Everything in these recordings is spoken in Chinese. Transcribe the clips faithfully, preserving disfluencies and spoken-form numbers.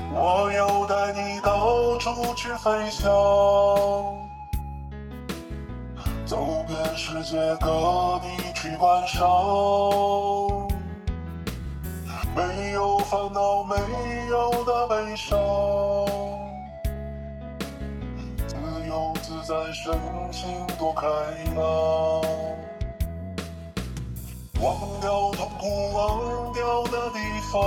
我要带你到处去飞翔，走遍世界各地去观赏，没有烦恼，没有的悲伤，自由自在，身心多开朗，忘掉痛苦，忘掉的地方，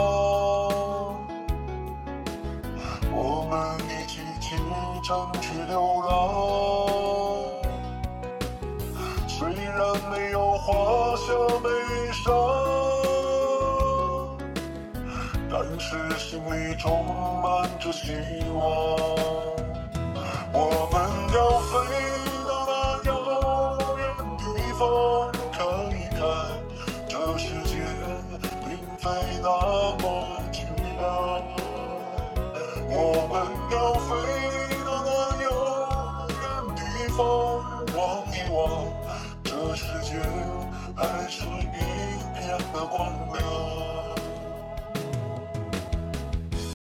我们一起启程去流浪。虽然没有画下悲伤，但是心里充满着希望。我们要飞到那遥远地方，看一看这世界并非那么巨大。我们要飞到那遥远地方，望一望这世界还是一片的光亮。